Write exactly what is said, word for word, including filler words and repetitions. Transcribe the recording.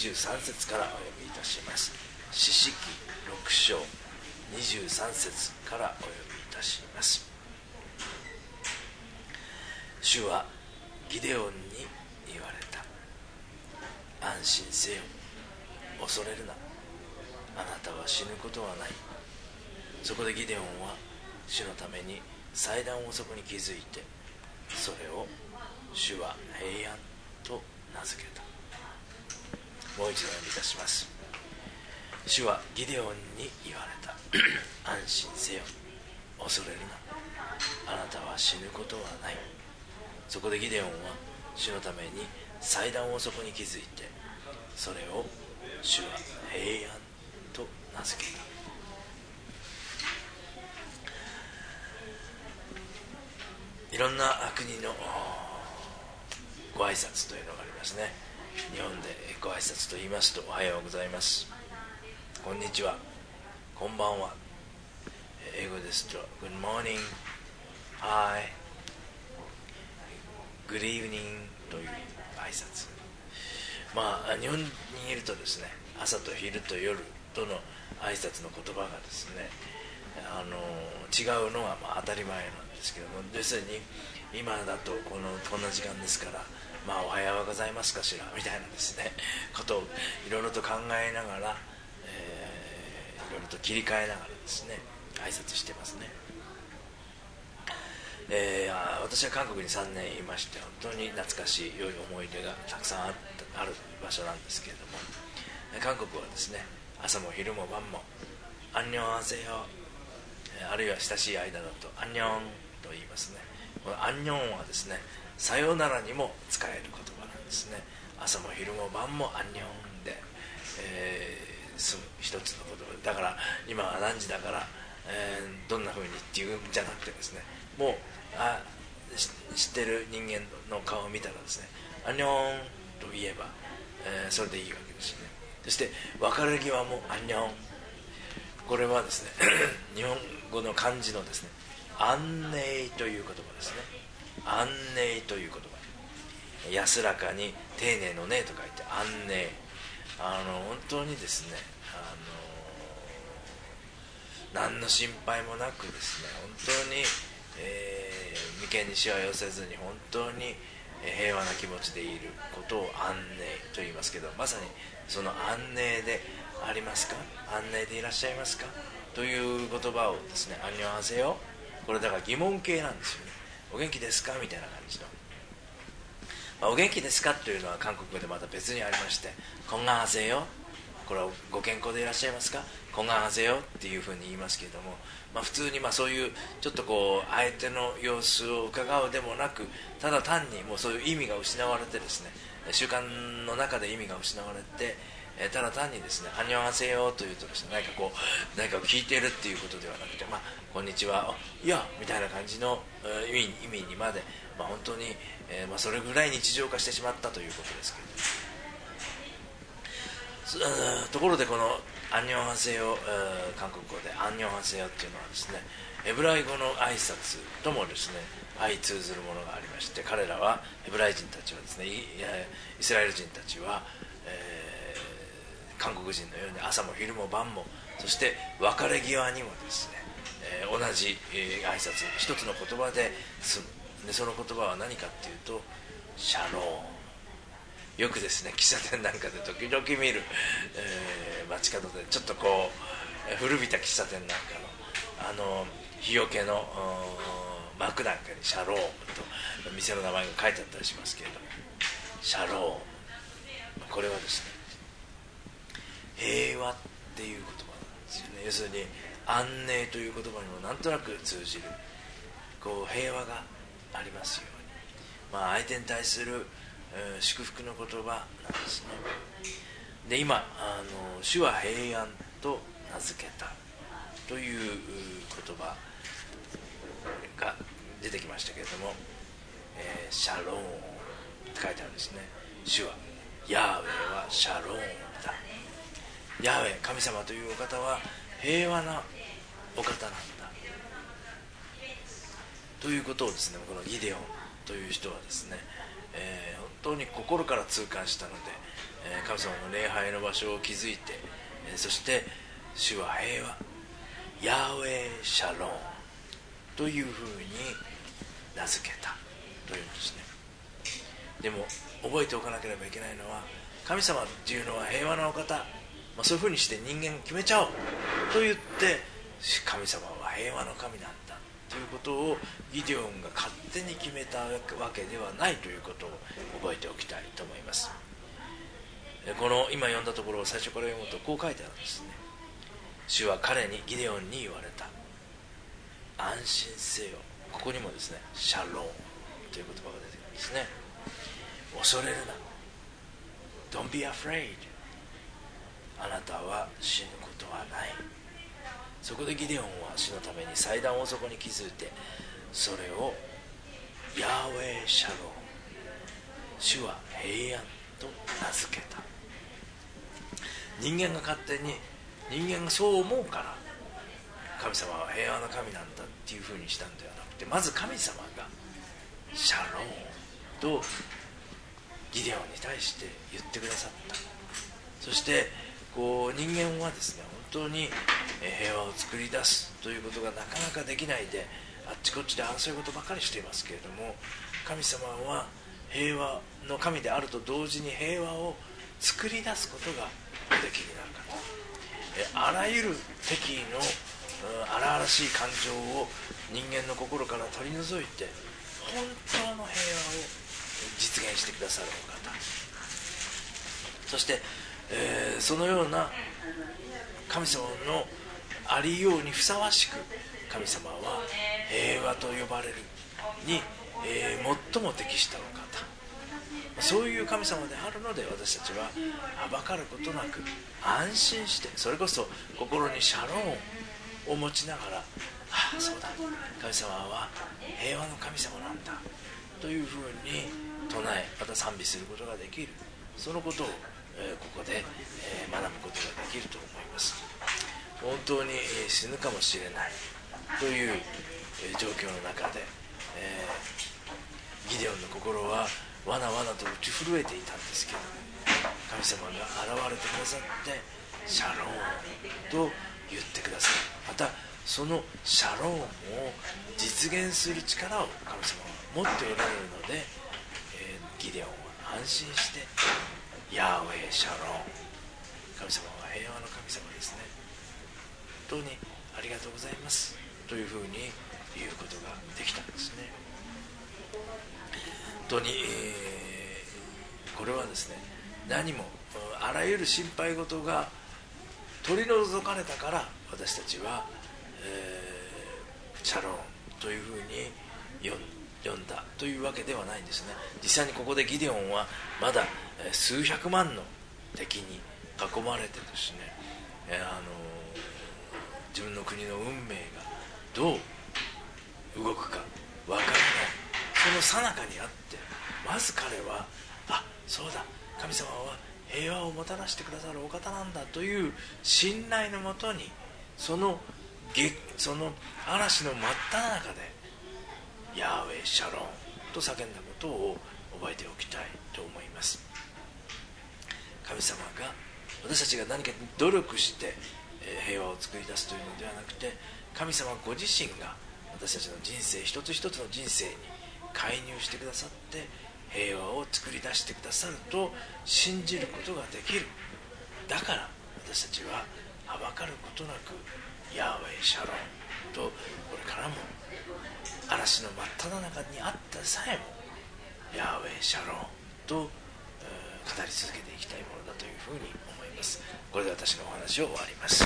じゅうさん節からお読みいたします。士師記ろく章にじゅうさん節からお読みいたします。主はギデオンに言われた。安心せよ、恐れるな、あなたは死ぬことはない。そこでギデオンは主のために祭壇をそこに築いて、それを主は平安と名付けた。もう一度読みいたします。主はギデオンに言われた。安心せよ、恐れるな、あなたは死ぬことはない。そこでギデオンは主のために祭壇をそこに築いて、それを主は平安と名付けた。いろんな国のご挨拶というのがありますね。日本でご挨拶と言いますと、おはようございます、こんにちは、こんばんは。英語ですと Good morning, Hi, Good evening という挨拶。まあ日本にいるとですね、朝と昼と夜との挨拶の言葉がですね、あの違うのがまあ当たり前なんですけども、要するに今だとこのこんな時間ですから、まあおはようございますかしらみたいなですねことをいろいろと考えながら、えー、いろいろと切り替えながらですね挨拶してますね。えー、私は韓国にさんねんいまして、本当に懐かしい良い思い出がたくさんあった、ある場所なんですけれども、韓国はですね、朝も昼も晩もアンニョンハセヨ、あるいは親しい間だとアンニョンと言いますね。このアンニョンはですね、さようならにも使える言葉なんですね。朝も昼も晩もアンニョンで、えー、済む一つの言葉だから、今は何時だから、えー、どんな風にっていうんじゃなくてですね、もうあ知ってる人間の顔を見たらですね、アンニョンと言えば、えー、それでいいわけですね。そして別れ際もアンニョン、これはですね日本語の漢字のですね、安寧という言葉ですね。安寧という言葉、安らかに丁寧の寧と書いて安寧。あの本当にですね、あの何の心配もなくですね、本当に、えー、眉間にしわ寄せずに本当に平和な気持ちでいることを安寧と言いますけど、まさにその安寧でありますか、安寧でいらっしゃいますかという言葉をですね、アンニョンハセヨ、これだから疑問形なんですよね。お元気ですかみたいな感じの、まあ、お元気ですかというのは韓国語でまた別にありまして、コンガンハセヨ、これはご健康でいらっしゃいますか、コンガンハセヨっていうふうに言いますけれども、まあ、普通にまあそういうちょっとこう相手の様子を伺うでもなく、ただ単にもうそういう意味が失われてですね、習慣の中で意味が失われて、えー、ただ単にですね、アンニョンハセヨというとですね、何かこう何かを聞いているっていうことではなくて、まあこんにちは、いやみたいな感じの、えー、意味、意味にまで、まあ、本当に、えーまあ、それぐらい日常化してしまったということですけれども、ところでこのアンニョンハセヨ、韓国語でアンニョンハセヨっていうのはですね、ヘブライ語の挨拶ともですね相通ずるものがありまして、彼らはヘブライ人たちはですね、イスラエル人たちは、えー、韓国人のように朝も昼も晩も、そして別れ際にもですね、えー、同じ、えー、挨拶一つの言葉で済む。でその言葉は何かっていうとシャローン。よくですね、喫茶店なんかで時々見る、えー、街角でちょっとこう古びた喫茶店なんかのあの日よけの幕なんかにシャローと店の名前が書いてあったりしますけれども、シャロー、これはですね、平和っていう言葉なんですよね。要するに安寧という言葉にもなんとなく通じるこう平和がありますように、まあ、相手に対する祝福の言葉なんですね。で今あの主は平安と名付けたという言葉が出てきましたけれども、えー、シャローンって書いてあるんですね。主はヤーウェイはシャローンだ。ヤーウェイ神様というお方は平和なお方なんだということをですね、このギデオンという人はですね、 えー、本当に心から痛感したので、えー、神様の礼拝の場所を築いて、えー、そして主は平和、ヤーウェイシャローンというふうに名付けたというんですね。でも覚えておかなければいけないのは、神様っていうのは平和なお方、まあ、そういうふうにして人間決めちゃおうと言って、神様は平和の神なんだということをギデオンが勝手に決めたわけではないということを覚えておきたいと思います。この今読んだところを最初から読むとこう書いてあるんですね。主は彼に、ギデオンに言われた。安心せよ。ここにもですね、シャローンという言葉が出てくるんですね。恐れるな。Don't be afraid。 あなたは死ぬことはない。そこでギデオンは主のために祭壇をそこに築いて、それをヤーウェイシャローン、主は平安と名付けた。人間が勝手に、人間がそう思うから神様は平和な神なんだっていうふうにしたんではなくて、まず神様がシャローンとギデオンに対して言ってくださった。そしてこう人間はですね、本当に平和を作り出すということがなかなかできないで、あっちこっちで争い事ばかりしていますけれども、神様は平和の神であると同時に平和を作り出すことがおできになる方、あらゆる敵意の荒々しい感情を人間の心から取り除いて、本当の平和を実現してくださるお方、そして、えー、そのような神様のありようにふさわしく、神様は平和と呼ばれるに、えー、最も適したお方、そういう神様であるので、私たちははばかることなく安心して、それこそ心にシャローンを持ちながら、ああそうだ、神様は平和の神様なんだというふうに唱え、また賛美することができる、そのことを、えー、ここで、えー、学ぶことができると思います。本当に、えー、死ぬかもしれないという、えー、状況の中で、えー、ギデオンの心はわなわなと打ち震えていたんですけど、神様が現れてくださってシャローンと言ってくださる。またそのシャローンを実現する力を神様は持っておられるので、えー、ギデオンは安心してヤーウェイシャローン、神様は平和の神様ですね、本当にありがとうございますというふうに言うことができたんですね。本当に、えー、これはですね、何もあらゆる心配事が取り除かれたから私たちは、えー、シャローンというふうに読んだというわけではないんですね。実際にここでギデオンはまだ数百万の敵に囲まれてですね、えーあのー、自分の国の運命がどう動くかわからない、その最中にあって、まず彼は、あ、そうだ、神様は平和をもたらしてくださるお方なんだという信頼のもとに、そのその嵐の真っ只中でヤーウェイシャローンと叫んだことを覚えておきたいと思います。神様が、私たちが何か努力して平和を作り出すというのではなくて、神様ご自身が私たちの人生一つ一つの人生に介入してくださって平和を作り出してくださると信じることができる。だから私たちははばかることなくヤーウェイシャローンと、これからも嵐の真っ只中にあったさえもヤーウェイシャローンと、語り続けていきたいものだというふうに思います。これで私のお話を終わります。